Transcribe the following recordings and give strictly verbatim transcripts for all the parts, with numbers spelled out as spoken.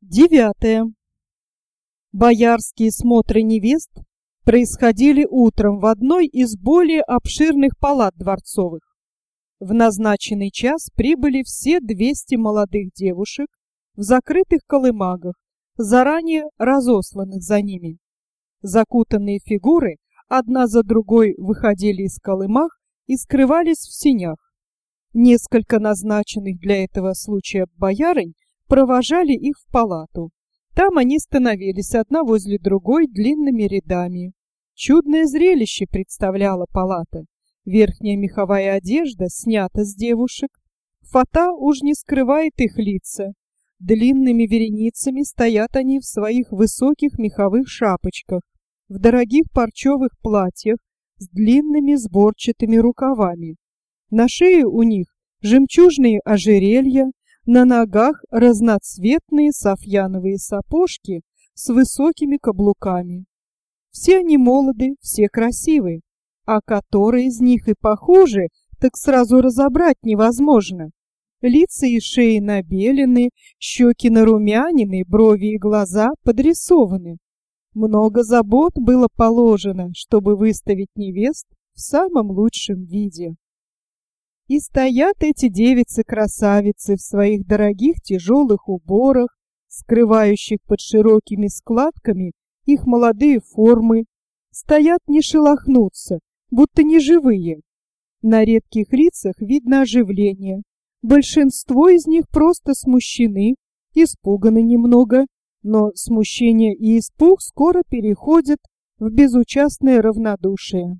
Девятое. Боярские смотры невест происходили утром в одной из более обширных палат дворцовых. В назначенный час прибыли все двести молодых девушек в закрытых колымагах, заранее разосланных за ними. Закутанные фигуры одна за другой выходили из колымаг и скрывались в сенях. Несколько назначенных для этого случая боярынь провожали их в палату. Там они становились одна возле другой длинными рядами. Чудное зрелище представляла палата. Верхняя меховая одежда снята с девушек, фата уж не скрывает их лица. Длинными вереницами стоят они в своих высоких меховых шапочках, в дорогих парчевых платьях с длинными сборчатыми рукавами. На шее у них жемчужные ожерелья, на ногах разноцветные софьяновые сапожки с высокими каблуками. Все они молоды, все красивы, а которые из них и похожи, так сразу разобрать невозможно. Лица и шеи набелены, щеки нарумянины, брови и глаза подрисованы. Много забот было положено, чтобы выставить невест в самом лучшем виде. И стоят эти девицы-красавицы в своих дорогих тяжелых уборах, скрывающих под широкими складками их молодые формы, стоят не шелохнутся, будто не живые. На редких лицах видно оживление. Большинство из них просто смущены, испуганы немного, но смущение и испуг скоро переходят в безучастное равнодушие.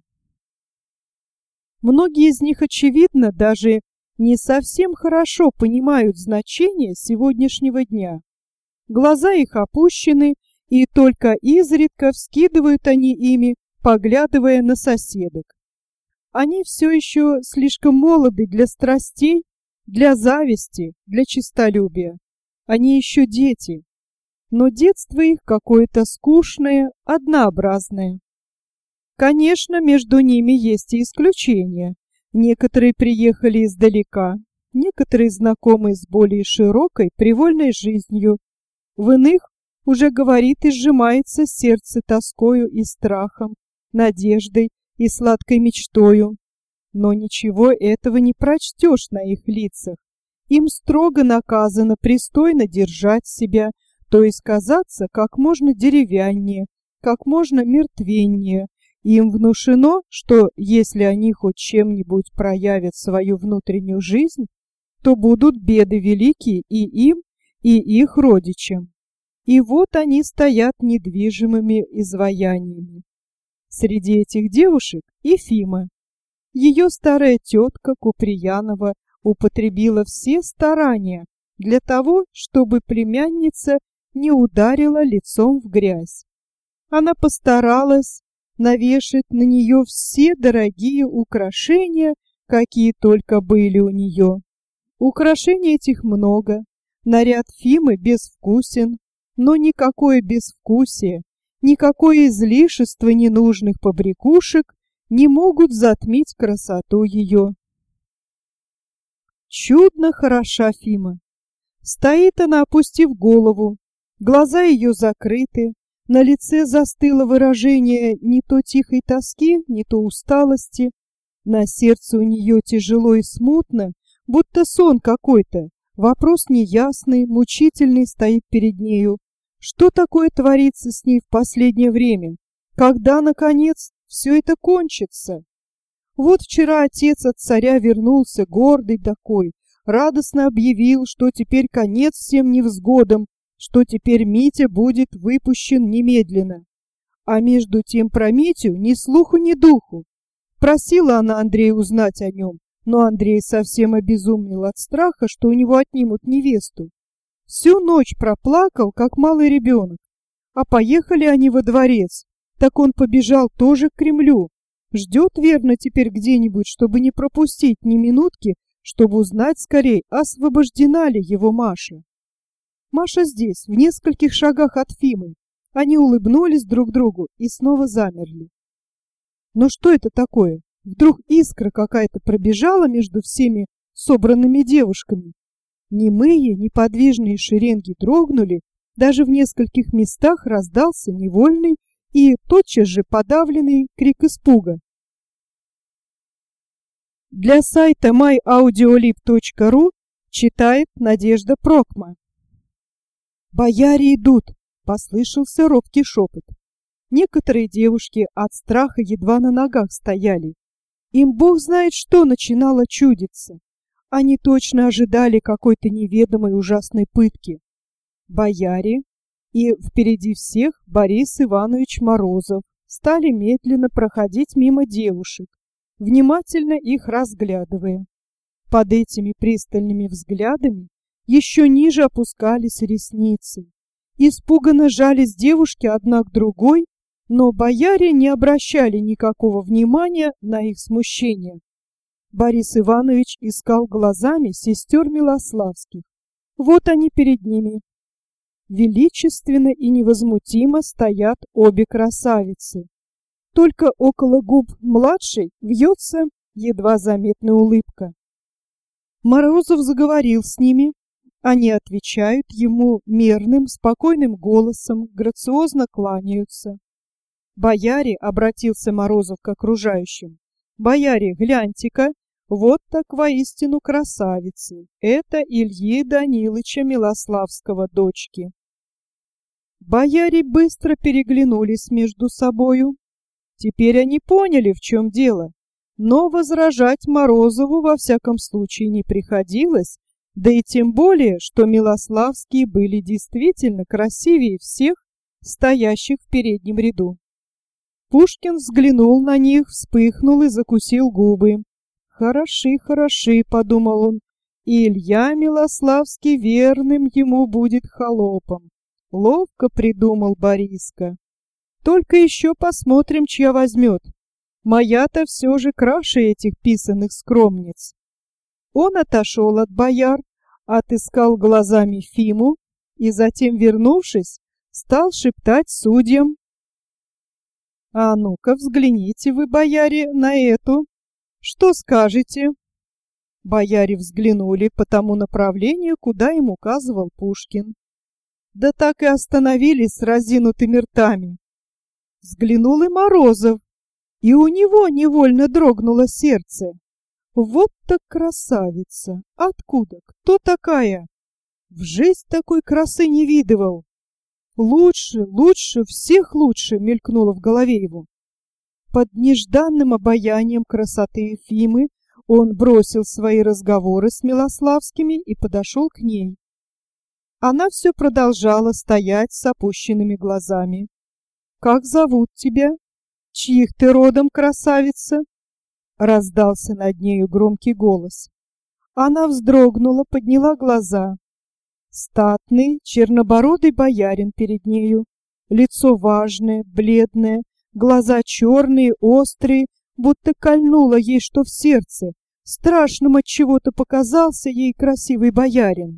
Многие из них, очевидно, даже не совсем хорошо понимают значение сегодняшнего дня. Глаза их опущены, и только изредка вскидывают они ими, поглядывая на соседок. Они все еще слишком молоды для страстей, для зависти, для честолюбия. Они еще дети, но детство их какое-то скучное, однообразное. Конечно, между ними есть и исключения. Некоторые приехали издалека, некоторые знакомы с более широкой, привольной жизнью. В иных уже говорит и сжимается сердце тоскою и страхом, надеждой и сладкой мечтою. Но ничего этого не прочтешь на их лицах. Им строго наказано пристойно держать себя, то есть казаться как можно деревяннее, как можно мертвеннее. Им внушено, что если они хоть чем-нибудь проявят свою внутреннюю жизнь, то будут беды великие и им, и их родичам. И вот они стоят недвижимыми изваяниями. Среди этих девушек Ефима. Ее старая тетка Куприянова употребила все старания для того, чтобы племянница не ударила лицом в грязь. Она постаралась навешать на нее все дорогие украшения, какие только были у нее. Украшений этих много, наряд Фимы безвкусен, но никакое безвкусие, никакое излишество ненужных побрякушек не могут затмить красоту ее. Чудно хороша Фима. Стоит она, опустив голову, глаза ее закрыты, на лице застыло выражение не то тихой тоски, не то усталости. На сердце у нее тяжело и смутно, будто сон какой-то. Вопрос неясный, мучительный стоит перед нею. Что такое творится с ней в последнее время? Когда, наконец, все это кончится? Вот вчера отец от царя вернулся, гордый такой, радостно объявил, что теперь конец всем невзгодам, что теперь Митя будет выпущен немедленно. А между тем про Митю ни слуху, ни духу. Просила она Андрея узнать о нем, но Андрей совсем обезумел от страха, что у него отнимут невесту. Всю ночь проплакал, как малый ребенок. А поехали они во дворец, так он побежал тоже к Кремлю. Ждет верно теперь где-нибудь, чтобы не пропустить ни минутки, чтобы узнать скорей, освобождена ли его Маша. Маша здесь, в нескольких шагах от Фимы. Они улыбнулись друг другу и снова замерли. Но что это такое? Вдруг искра какая-то пробежала между всеми собранными девушками. Немые, неподвижные шеренги дрогнули, Даже в нескольких местах раздался невольный и тотчас же подавленный крик испуга. Для сайта май аудиолиб точка ру читает Надежда Прокма. «Бояре идут!» — послышался робкий шепот. Некоторые девушки от страха едва на ногах стояли. Им бог знает что начинало чудиться. Они точно ожидали какой-то неведомой ужасной пытки. Бояре и впереди всех Борис Иванович Морозов стали медленно проходить мимо девушек, внимательно их разглядывая. Под этими пристальными взглядами еще ниже опускались ресницы. Испуганно жались девушки одна к другой, но бояре не обращали никакого внимания на их смущение. Борис Иванович искал глазами сестер Милославских. Вот они перед ними. Величественно и невозмутимо стоят обе красавицы. Только около губ младшей вьется едва заметная улыбка. Морозов заговорил с ними. Они отвечают ему мерным, спокойным голосом, грациозно кланяются. «Бояре», — обратился Морозов к окружающим, — «бояре, гляньте-ка, вот так воистину красавицы. Это Ильи Данилыча Милославского дочки». Бояре быстро переглянулись между собою. Теперь они поняли, в чем дело, но возражать Морозову во всяком случае не приходилось, да и тем более, что Милославские были действительно красивее всех, стоящих в переднем ряду. Пушкин взглянул на них, вспыхнул и закусил губы. «Хороши, хороши», — подумал он, — «и Илья Милославский верным ему будет холопом». Ловко придумал Бориска. Только еще посмотрим, чья возьмет. Моя-то все же краше этих писаных скромниц. Он отошел от бояр, отыскал глазами Фиму и затем, вернувшись, стал шептать судьям: «А ну-ка, взгляните вы, бояре, на эту. Что скажете?» Бояре взглянули по тому направлению, куда им указывал Пушкин. Да так и остановились с разинутыми ртами. Взглянул и Морозов, и у него невольно дрогнуло сердце. Вот так красавица! Откуда? Кто такая? В жизнь такой красы не видывал. Лучше, лучше, всех лучше, мелькнуло в голове его. Под нежданным обаянием красоты Ефимы он бросил свои разговоры с Милославскими и подошел к ней. Она все продолжала стоять с опущенными глазами. «Как зовут тебя? Чьих ты родом, красавица?» Раздался над нею громкий голос. Она вздрогнула, подняла глаза. Статный, чернобородый боярин перед нею. Лицо важное, бледное, глаза черные, острые, будто кольнуло ей что в сердце. Страшным от чего-то показался ей красивый боярин.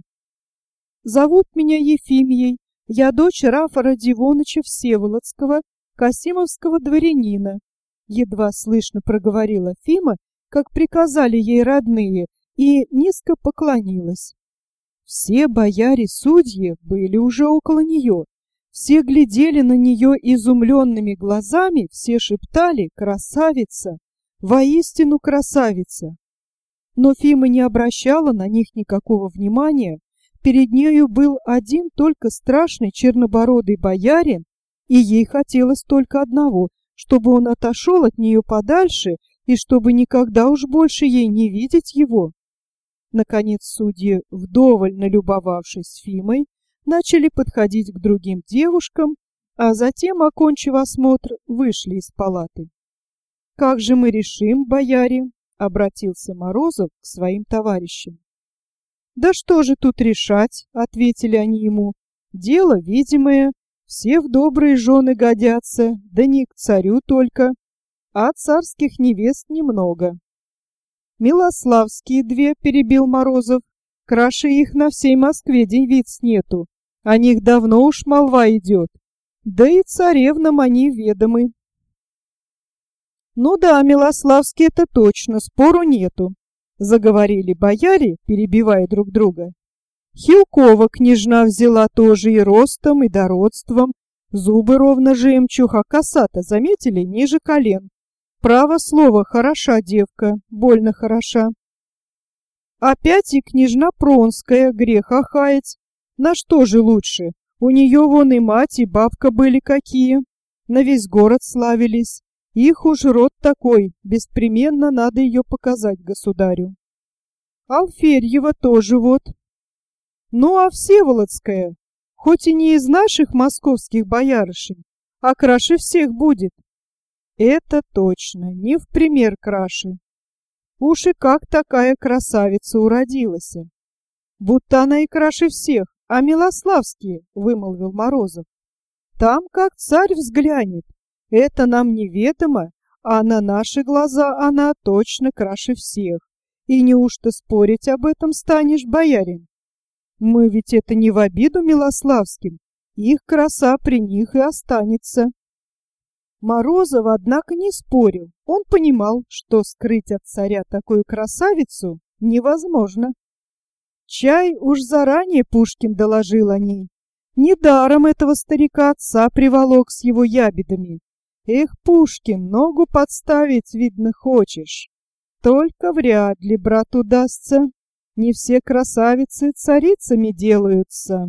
«Зовут меня Ефимией. Я дочь Рафа Родионыча Всеволодского, касимовского дворянина», едва слышно проговорила Фима, как приказали ей родные, и низко поклонилась. Все бояре-судьи были уже около нее, все глядели на нее изумленными глазами, все шептали: «Красавица! Воистину красавица!» Но Фима не обращала на них никакого внимания. Перед нею был один только страшный чернобородый боярин, и ей хотелось только одного, чтобы он отошел от нее подальше и чтобы никогда уж больше ей не видеть его. Наконец судьи, вдоволь налюбовавшись Фимой, начали подходить к другим девушкам, а затем, окончив осмотр, вышли из палаты. «Как же мы решим, бояре?» — обратился Морозов к своим товарищам. «Да что же тут решать?» — ответили они ему. «Дело видимое, все в добрые жены годятся, да не к царю только, а царских невест немного». «Милославские две», — перебил Морозов, — «краше их на всей Москве девиц нету, о них давно уж молва идет, да и царевнам они ведомы». «Ну да, Милославские, это точно, спору нету», — заговорили бояре, перебивая друг друга. Хилкова княжна взяла тоже и ростом, и дородством. Зубы ровно жемчуг, а коса-то, заметили, ниже колен. Право слово, хороша девка, больно хороша. Опять и княжна Пронская, грех охаять. На что же лучше? У нее вон и мать, и бабка были какие. На весь город славились. Их уж род такой, беспременно надо ее показать государю. Алферьева тоже вот. Ну а Всеволодская, хоть и не из наших московских боярышень, а краше всех будет. Это точно, не в пример краше. Уж и как такая красавица уродилась. Будто она и краше всех, а Милославские, вымолвил Морозов. Там как царь взглянет, это нам неведомо, а на наши глаза она точно краше всех. И неужто спорить об этом станешь, боярин? Мы ведь это не в обиду Милославским, их краса при них и останется. Морозов, однако, не спорил. Он понимал, что скрыть от царя такую красавицу невозможно. Чай уж заранее Пушкин доложил о ней. Недаром этого старика отца приволок с его ябедами. Эх, Пушкин, ногу подставить, видно, хочешь. Только вряд ли, брат, удастся. Не все красавицы царицами делаются.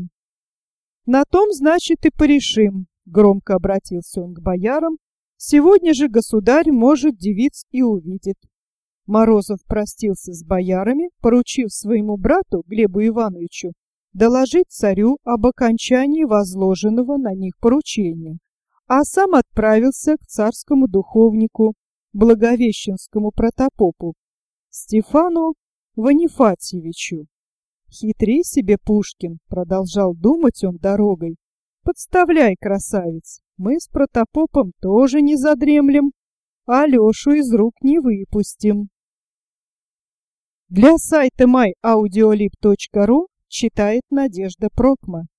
На том, значит, и порешим. Громко обратился он к боярам. Сегодня же государь, может, девиц и увидит. Морозов простился с боярами, поручив своему брату, Глебу Ивановичу, доложить царю об окончании возложенного на них поручения, а сам отправился к царскому духовнику, благовещенскому протопопу, Стефану Ванифатьевичу. «Хитри себе, Пушкин», — продолжал думать он дорогой, — «подставляй, красавец, мы с протопопом тоже не задремлем, а Лешу из рук не выпустим». Для сайта май аудиолиб точка ру читает Надежда Прокма.